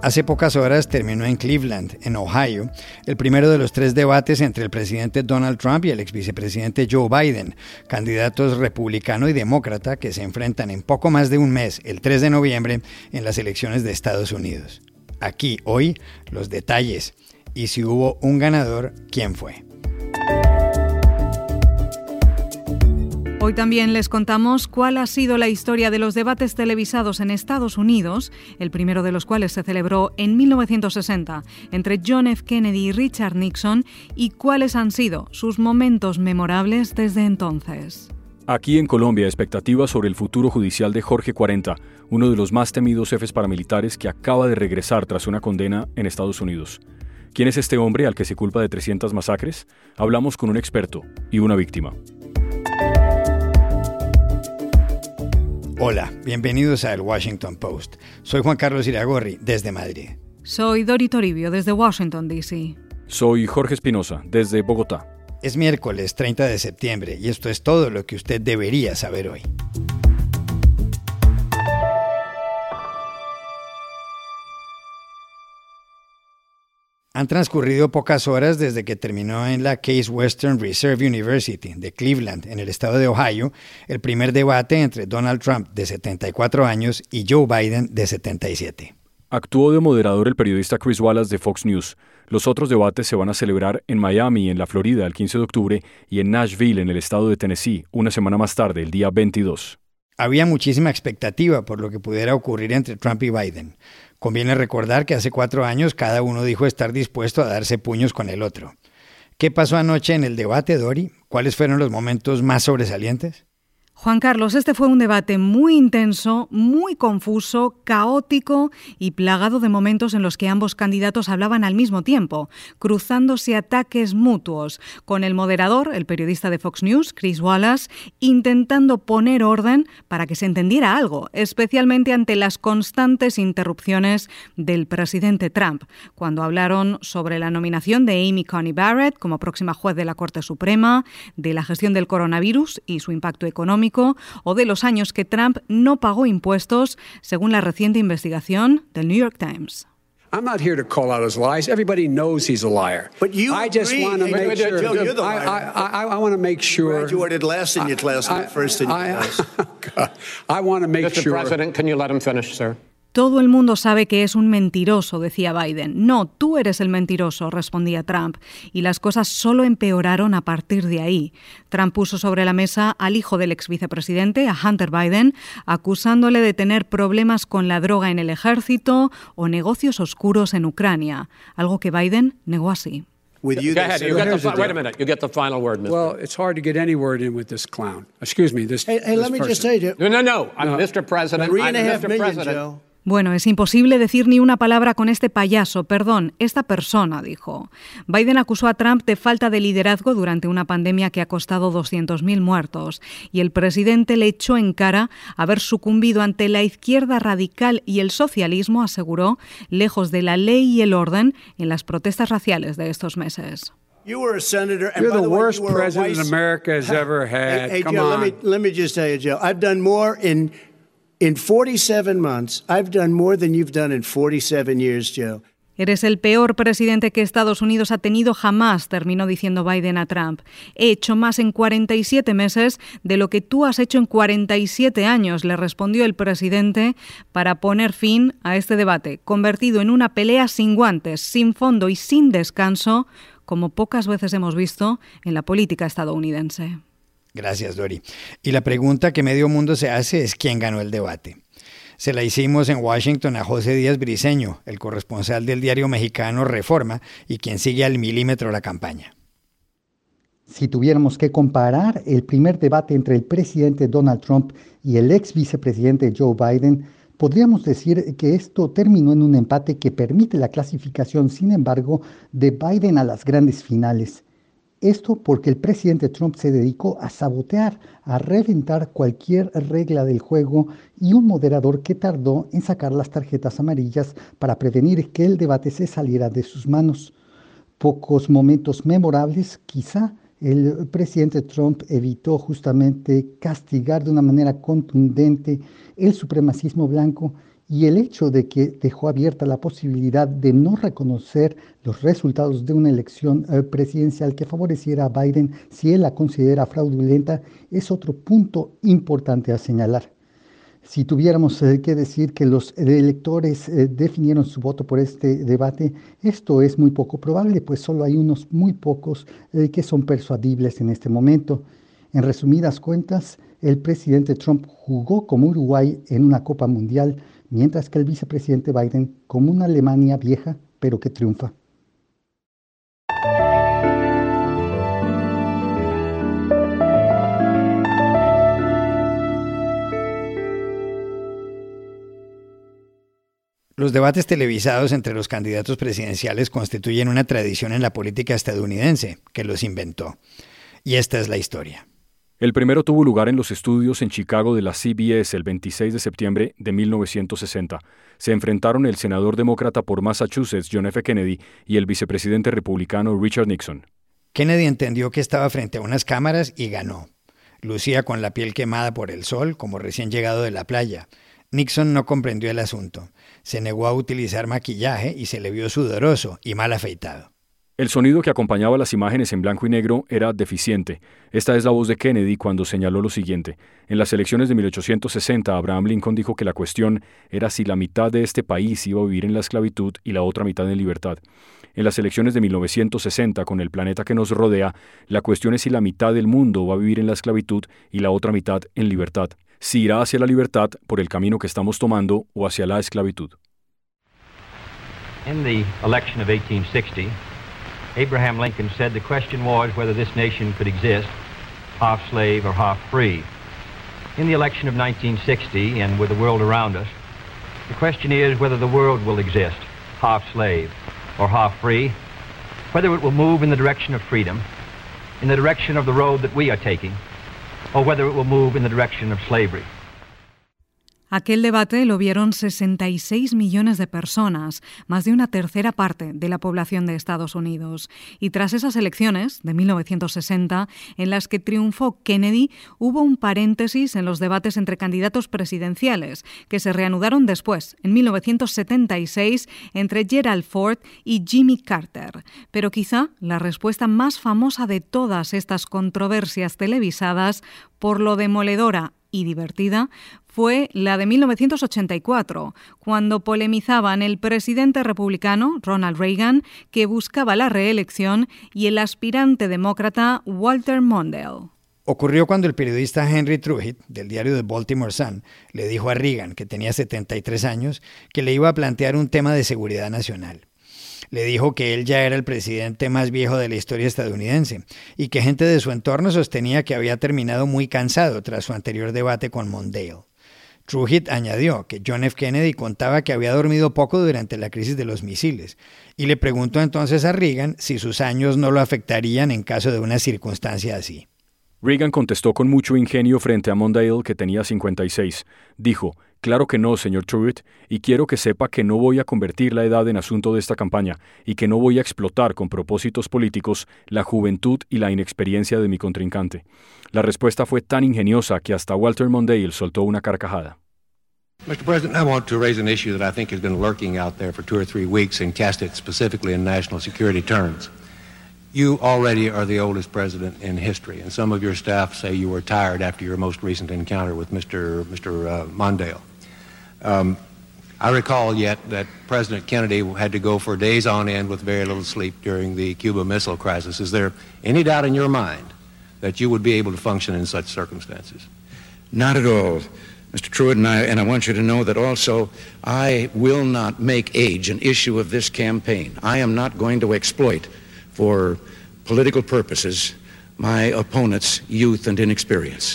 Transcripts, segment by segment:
Hace pocas horas terminó en Cleveland, en Ohio, el primero de los 3 debates entre el presidente Donald Trump y el exvicepresidente Joe Biden, candidatos republicano y demócrata que se enfrentan en poco más de un mes, el 3 de noviembre, en las elecciones de Estados Unidos. Aquí, hoy, los detalles. Y si hubo un ganador, ¿quién fue? Hoy también les contamos cuál ha sido la historia de los debates televisados en Estados Unidos, el primero de los cuales se celebró en 1960 entre John F. Kennedy y Richard Nixon, y cuáles han sido sus momentos memorables desde entonces. Aquí en Colombia, expectativas sobre el futuro judicial de Jorge 40, uno de los más temidos jefes paramilitares que acaba de regresar tras una condena en Estados Unidos. ¿Quién es este hombre al que se culpa de 300 masacres? Hablamos con un experto y una víctima. Hola, bienvenidos a El Washington Post. Soy Juan Carlos Iragorri, desde Madrid. Soy Dori Toribio, desde Washington, D.C. Soy Jorge Espinosa, desde Bogotá. Es miércoles 30 de septiembre y esto es todo lo que usted debería saber hoy. Han transcurrido pocas horas desde que terminó en la Case Western Reserve University de Cleveland, en el estado de Ohio, el primer debate entre Donald Trump, de 74 años, y Joe Biden, de 77. Actuó de moderador el periodista Chris Wallace de Fox News. Los otros debates se van a celebrar en Miami, en la Florida, el 15 de octubre, y en Nashville, en el estado de Tennessee, una semana más tarde, el día 22. Había muchísima expectativa por lo que pudiera ocurrir entre Trump y Biden. Conviene recordar que hace 4 años cada uno dijo estar dispuesto a darse puños con el otro. ¿Qué pasó anoche en el debate, Dori? ¿Cuáles fueron los momentos más sobresalientes? Juan Carlos, este fue un debate muy intenso, muy confuso, caótico y plagado de momentos en los que ambos candidatos hablaban al mismo tiempo, cruzándose ataques mutuos, con el moderador, el periodista de Fox News, Chris Wallace, intentando poner orden para que se entendiera algo, especialmente ante las constantes interrupciones del presidente Trump, cuando hablaron sobre la nominación de Amy Coney Barrett como próxima juez de la Corte Suprema, de la gestión del coronavirus y su impacto económico, o de los años que Trump no pagó impuestos, según la reciente investigación del New York Times. I'm not here to call out his lies. Everybody knows he's a liar. But you I just want to make sure. Joe, you're the liar. I want to make sure. Graduated last in your class, not first in your class. I want to make sure. Mr. President, can you let him finish, sir? Todo el mundo sabe que es un mentiroso, decía Biden. No, tú eres el mentiroso, respondía Trump. Y las cosas solo empeoraron a partir de ahí. Trump puso sobre la mesa al hijo del ex vicepresidente, a Hunter Biden, acusándole de tener problemas con la droga en el ejército o negocios oscuros en Ucrania, algo que Biden negó así. Go ahead. Wait a minute. You get the final word, Mr. Well, it's hard to get any word in with this clown. Excuse me. Hey, let me just say to you. No. I'm Mr. President. 3.5 million, Joe. Bueno, es imposible decir ni una palabra con este payaso, perdón, esta persona, dijo. Biden acusó a Trump de falta de liderazgo durante una pandemia que ha costado 200.000 muertos, y el presidente le echó en cara haber sucumbido ante la izquierda radical y el socialismo, aseguró, lejos de la ley y el orden en las protestas raciales de estos meses. You were a senator, and You're by the way, worst you were president America has ever had. Hey, Come Joe, on. let me just tell you, Joe. I've done more in 47 months. I've done more than you've done in 47 years, Joe. Eres el peor presidente que Estados Unidos ha tenido jamás, terminó diciendo Biden a Trump. He hecho más en 47 meses de lo que tú has hecho en 47 años, le respondió el presidente para poner fin a este debate, convertido en una pelea sin guantes, sin fondo y sin descanso, como pocas veces hemos visto en la política estadounidense. Gracias, Dori. Y la pregunta que medio mundo se hace es ¿quién ganó el debate? Se la hicimos en Washington a José Díaz Briceño, el corresponsal del diario mexicano Reforma y quien sigue al milímetro la campaña. Si tuviéramos que comparar el primer debate entre el presidente Donald Trump y el ex vicepresidente Joe Biden, podríamos decir que esto terminó en un empate que permite la clasificación, sin embargo, de Biden a las grandes finales. Esto porque el presidente Trump se dedicó a sabotear, a reventar cualquier regla del juego y un moderador que tardó en sacar las tarjetas amarillas para prevenir que el debate se saliera de sus manos. Pocos momentos memorables, quizá el presidente Trump evitó justamente castigar de una manera contundente el supremacismo blanco y el hecho de que dejó abierta la posibilidad de no reconocer los resultados de una elección presidencial que favoreciera a Biden si él la considera fraudulenta es otro punto importante a señalar. Si tuviéramos que decir que los electores definieron su voto por este debate, esto es muy poco probable, pues solo hay unos muy pocos que son persuadibles en este momento. En resumidas cuentas, el presidente Trump jugó como Uruguay en una Copa Mundial, mientras que el vicepresidente Biden como una Alemania vieja, pero que triunfa. Los debates televisados entre los candidatos presidenciales constituyen una tradición en la política estadounidense, que los inventó. Y esta es la historia. El primero tuvo lugar en los estudios en Chicago de la CBS el 26 de septiembre de 1960. Se enfrentaron el senador demócrata por Massachusetts, John F. Kennedy, y el vicepresidente republicano Richard Nixon. Kennedy entendió que estaba frente a unas cámaras y ganó. Lucía con la piel quemada por el sol, como recién llegado de la playa. Nixon no comprendió el asunto. Se negó a utilizar maquillaje y se le vio sudoroso y mal afeitado. El sonido que acompañaba las imágenes en blanco y negro era deficiente. Esta es la voz de Kennedy cuando señaló lo siguiente. En las elecciones de 1860, Abraham Lincoln dijo que la cuestión era si la mitad de este país iba a vivir en la esclavitud y la otra mitad en libertad. En las elecciones de 1960, con el planeta que nos rodea, la cuestión es si la mitad del mundo va a vivir en la esclavitud y la otra mitad en libertad. Si irá hacia la libertad por el camino que estamos tomando o hacia la esclavitud. In the election of 1860, Abraham Lincoln said the question was whether this nation could exist half slave or half free. In the election of 1960, and with the world around us, the question is whether the world will exist half slave or half free, whether it will move in the direction of freedom, in the direction of the road that we are taking, or whether it will move in the direction of slavery. Aquel debate lo vieron 66 millones de personas, más de una tercera parte de la población de Estados Unidos. Y tras esas elecciones de 1960, en las que triunfó Kennedy, hubo un paréntesis en los debates entre candidatos presidenciales, que se reanudaron después, en 1976, entre Gerald Ford y Jimmy Carter. Pero quizá la respuesta más famosa de todas estas controversias televisadas, por lo demoledora y divertida, fue la de 1984, cuando polemizaban el presidente republicano Ronald Reagan, que buscaba la reelección, y el aspirante demócrata Walter Mondale. Ocurrió cuando el periodista Henry Truitt, del diario The Baltimore Sun, le dijo a Reagan, que tenía 73 años, que le iba a plantear un tema de seguridad nacional. Le dijo que él ya era el presidente más viejo de la historia estadounidense y que gente de su entorno sostenía que había terminado muy cansado tras su anterior debate con Mondale. Truitt añadió que John F. Kennedy contaba que había dormido poco durante la crisis de los misiles y le preguntó entonces a Reagan si sus años no lo afectarían en caso de una circunstancia así. Reagan contestó con mucho ingenio frente a Mondale, que tenía 56. Dijo: «Claro que no, señor Truitt, y quiero que sepa que no voy a convertir la edad en asunto de esta campaña y que no voy a explotar con propósitos políticos la juventud y la inexperiencia de mi contrincante». La respuesta fue tan ingeniosa que hasta Walter Mondale soltó una carcajada. Mr. President, I want to raise an issue that I think has been lurking out there for 2 or 3 weeks and cast it specifically in national security terms. You already are the oldest president in history, and some of your staff say you were tired after your most recent encounter with Mr. Mondale. I recall yet that President Kennedy had to go for days on end with very little sleep during the Cuba Missile Crisis. Is there any doubt in your mind that you would be able to function in such circumstances? Not at all, Mr. Truitt, and I want you to know that also I will not make age an issue of this campaign. I am not going to exploit for political purposes my opponent's youth and inexperience.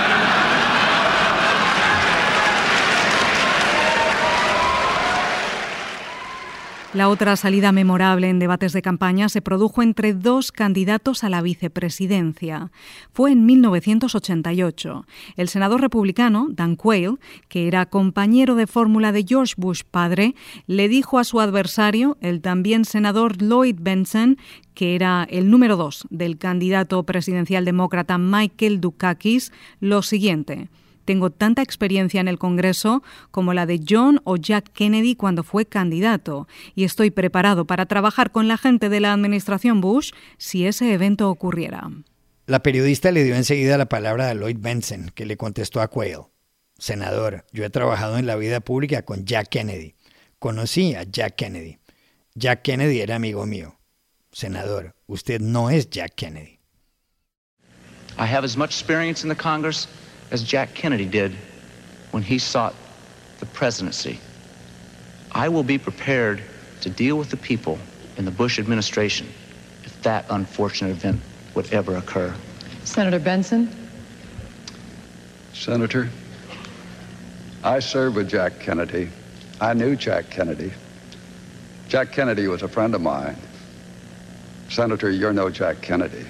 La otra salida memorable en debates de campaña se produjo entre dos candidatos a la vicepresidencia. Fue en 1988. El senador republicano, Dan Quayle, que era compañero de fórmula de George Bush padre, le dijo a su adversario, el también senador Lloyd Bentsen, que era el número 2 del candidato presidencial demócrata Michael Dukakis, lo siguiente: Tengo tanta experiencia en el Congreso como la de John o Jack Kennedy cuando fue candidato, y estoy preparado para trabajar con la gente de la administración Bush si ese evento ocurriera. La periodista le dio enseguida la palabra a Lloyd Bentsen, que le contestó a Quayle: Senador, yo he trabajado en la vida pública con Jack Kennedy. Conocí a Jack Kennedy. Jack Kennedy era amigo mío. Senador, usted no es Jack Kennedy. I have as much experience in the Congress as Jack Kennedy did when he sought the presidency. I will be prepared to deal with the people in the Bush administration if that unfortunate event would ever occur. Senator Benson? Senator, I served with Jack Kennedy. I knew Jack Kennedy. Jack Kennedy was a friend of mine. Senator, you're no Jack Kennedy.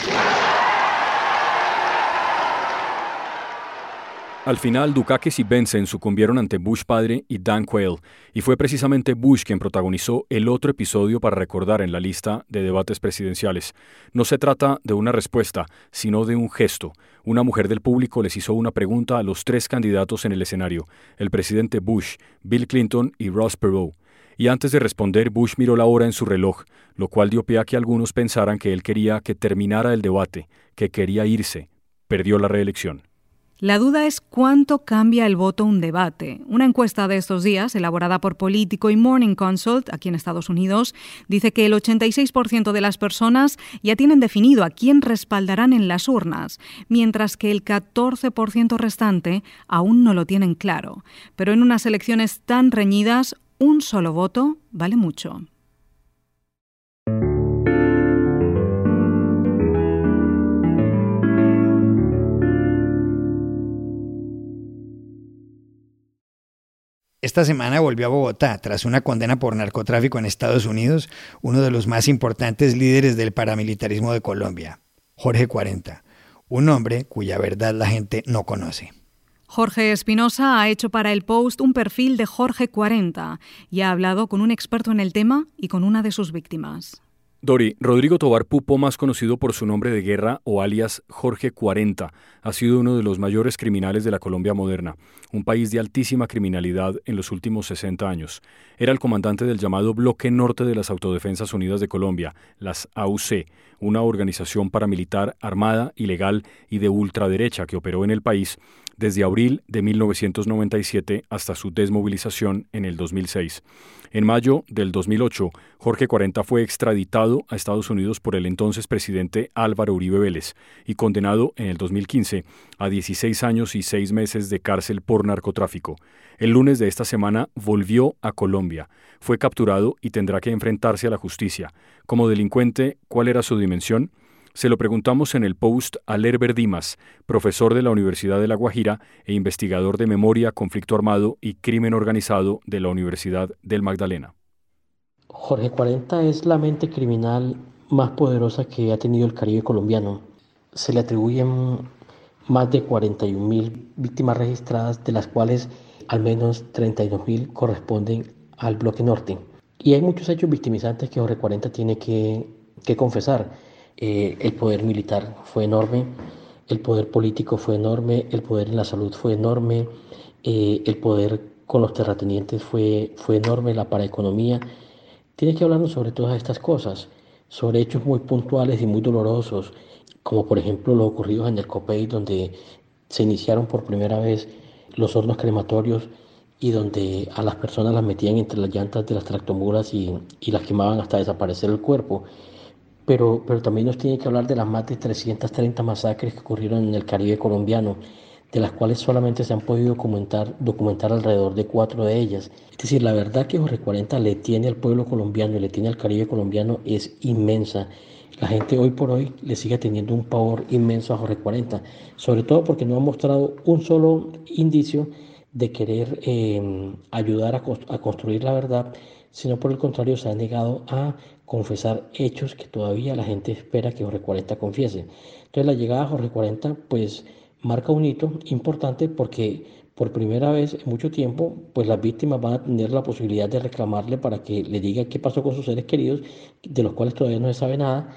Al final, Dukakis y Bentsen sucumbieron ante Bush padre y Dan Quayle, y fue precisamente Bush quien protagonizó el otro episodio para recordar en la lista de debates presidenciales. No se trata de una respuesta, sino de un gesto. Una mujer del público les hizo una pregunta a los tres candidatos en el escenario, el presidente Bush, Bill Clinton y Ross Perot. Y antes de responder, Bush miró la hora en su reloj, lo cual dio pie a que algunos pensaran que él quería que terminara el debate, que quería irse. Perdió la reelección. La duda es cuánto cambia el voto un debate. Una encuesta de estos días, elaborada por Político y Morning Consult, aquí en Estados Unidos, dice que el 86% de las personas ya tienen definido a quién respaldarán en las urnas, mientras que el 14% restante aún no lo tienen claro. Pero en unas elecciones tan reñidas, un solo voto vale mucho. Esta semana volvió a Bogotá tras una condena por narcotráfico en Estados Unidos, uno de los más importantes líderes del paramilitarismo de Colombia, Jorge 40, un hombre cuya verdad la gente no conoce. Jorge Espinosa ha hecho para El Post un perfil de Jorge 40 y ha hablado con un experto en el tema y con una de sus víctimas. Dori, Rodrigo Tobar Pupo, más conocido por su nombre de guerra o alias Jorge 40, ha sido uno de los mayores criminales de la Colombia moderna, un país de altísima criminalidad en los últimos 60 años. Era el comandante del llamado Bloque Norte de las Autodefensas Unidas de Colombia, las AUC, una organización paramilitar armada, ilegal y de ultraderecha que operó en el país desde abril de 1997 hasta su desmovilización en el 2006. En mayo del 2008, Jorge 40 fue extraditado a Estados Unidos por el entonces presidente Álvaro Uribe Vélez y condenado en el 2015 a 16 años y 6 meses de cárcel por narcotráfico. El lunes de esta semana volvió a Colombia, fue capturado y tendrá que enfrentarse a la justicia. Como delincuente, ¿cuál era su dimensión? Se lo preguntamos en El Post a Lerber Dimas, profesor de la Universidad de La Guajira e investigador de memoria, conflicto armado y crimen organizado de la Universidad del Magdalena. Jorge 40 es la mente criminal más poderosa que ha tenido el Caribe colombiano. Se le atribuyen más de 41.000 víctimas registradas, de las cuales al menos 32.000 corresponden al Bloque Norte. Y hay muchos hechos victimizantes que Jorge 40 tiene que confesar. El poder militar fue enorme, el poder político fue enorme, el poder en la salud fue enorme, el poder con los terratenientes fue enorme, la paraeconomía. Tiene que hablarnos sobre todas estas cosas, sobre hechos muy puntuales y muy dolorosos, como por ejemplo los ocurridos en el Copey, donde se iniciaron por primera vez los hornos crematorios y donde a las personas las metían entre las llantas de las tractomulas y las quemaban hasta desaparecer el cuerpo. Pero también nos tiene que hablar de las más de 330 masacres que ocurrieron en el Caribe colombiano, de las cuales solamente se han podido documentar alrededor de 4 de ellas. Es decir, la verdad que Jorge 40 le tiene al pueblo colombiano y le tiene al Caribe colombiano es inmensa. La gente hoy por hoy le sigue teniendo un pavor inmenso a Jorge 40, sobre todo porque no ha mostrado un solo indicio de querer ayudar a construir la verdad, sino por el contrario se ha negado a confesar hechos que todavía la gente espera que Jorge 40 confiese. Entonces la llegada a Jorge 40 pues marca un hito importante porque por primera vez en mucho tiempo pues las víctimas van a tener la posibilidad de reclamarle para que le diga qué pasó con sus seres queridos, de los cuales todavía no se sabe nada,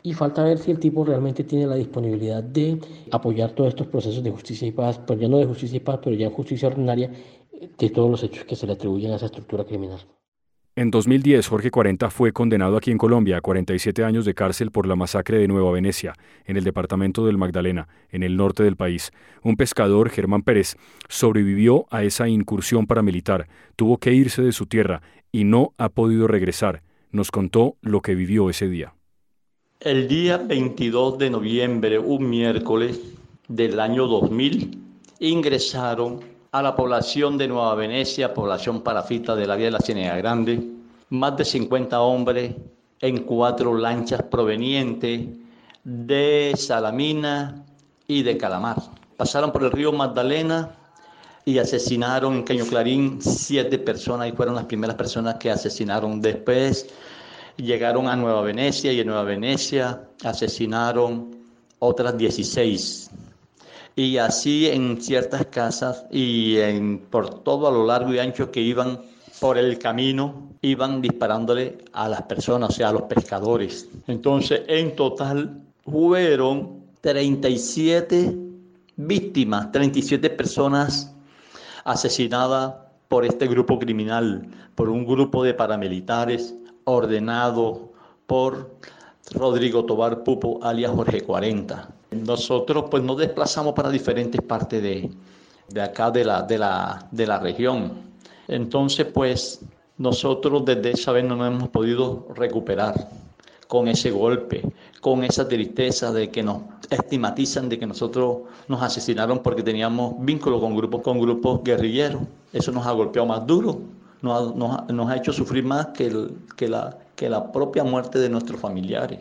Y falta ver si el tipo realmente tiene la disponibilidad de apoyar todos estos procesos de justicia y paz, pues ya no de justicia y paz, pero ya en justicia ordinaria, de todos los hechos que se le atribuyen a esa estructura criminal. En 2010, Jorge 40 fue condenado aquí en Colombia a 47 años de cárcel por la masacre de Nueva Venecia, en el departamento del Magdalena, en el norte del país. Un pescador, Germán Pérez, sobrevivió a esa incursión paramilitar, tuvo que irse de su tierra y no ha podido regresar. Nos contó lo que vivió ese día. El día 22 de noviembre, un miércoles del año 2000, ingresaron a la población de Nueva Venecia, población parafita de la vía de la Ciénaga Grande, más de 50 hombres en 4 lanchas provenientes de Salamina y de Calamar. Pasaron por el río Magdalena y asesinaron en Caño Clarín 7 personas y fueron las primeras personas que asesinaron. Después llegaron a Nueva Venecia y en Nueva Venecia asesinaron otras 16. Y así en ciertas casas y por todo a lo largo y ancho que iban por el camino, iban disparándole a las personas, o sea, a los pescadores. Entonces, en total fueron 37 víctimas, 37 personas asesinadas por este grupo criminal, por un grupo de paramilitares ordenado por Rodrigo Tobar Pupo, alias Jorge 40. Nosotros pues nos desplazamos para diferentes partes de acá de la región. Entonces pues nosotros desde esa vez no nos hemos podido recuperar con ese golpe, con esa tristeza de que nos estigmatizan de que nosotros nos asesinaron porque teníamos vínculo con grupos guerrilleros. Eso nos ha golpeado más duro, nos ha hecho sufrir más que la propia muerte de nuestros familiares.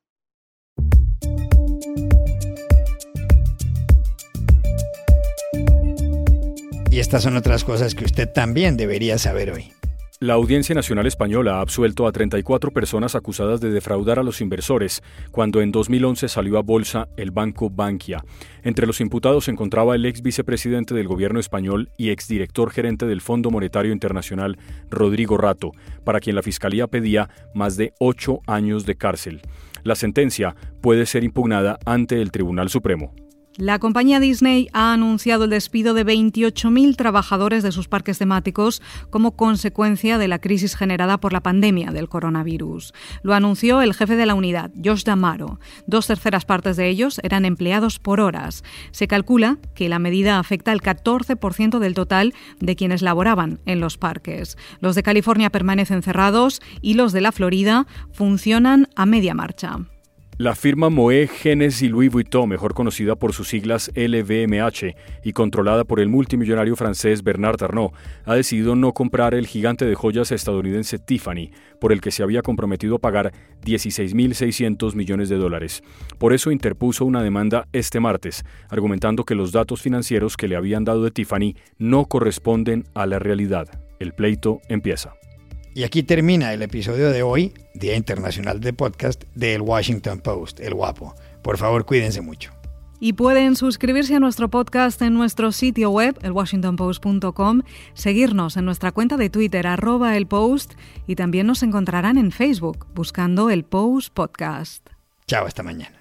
Y estas son otras cosas que usted también debería saber hoy. La Audiencia Nacional Española ha absuelto a 34 personas acusadas de defraudar a los inversores cuando en 2011 salió a bolsa el banco Bankia. Entre los imputados se encontraba el ex vicepresidente del gobierno español y exdirector gerente del Fondo Monetario Internacional, Rodrigo Rato, para quien la Fiscalía pedía más de 8 años de cárcel. La sentencia puede ser impugnada ante el Tribunal Supremo. La compañía Disney ha anunciado el despido de 28.000 trabajadores de sus parques temáticos como consecuencia de la crisis generada por la pandemia del coronavirus. Lo anunció el jefe de la unidad, Josh D'Amaro. 2/3 partes de ellos eran empleados por horas. Se calcula que la medida afecta al 14% del total de quienes laboraban en los parques. Los de California permanecen cerrados y los de la Florida funcionan a media marcha. La firma Moët Hennessy Louis Vuitton, mejor conocida por sus siglas LVMH y controlada por el multimillonario francés Bernard Arnault, ha decidido no comprar el gigante de joyas estadounidense Tiffany, por el que se había comprometido a pagar $16.600 millones. Por eso interpuso una demanda este martes, argumentando que los datos financieros que le habían dado de Tiffany no corresponden a la realidad. El pleito empieza. Y aquí termina el episodio de hoy, Día Internacional de Podcast, de El Washington Post, El Guapo. Por favor, cuídense mucho. Y pueden suscribirse a nuestro podcast en nuestro sitio web, elwashingtonpost.com, seguirnos en nuestra cuenta de Twitter, @elpost, y también nos encontrarán en Facebook, buscando El Post Podcast. Chao, hasta mañana.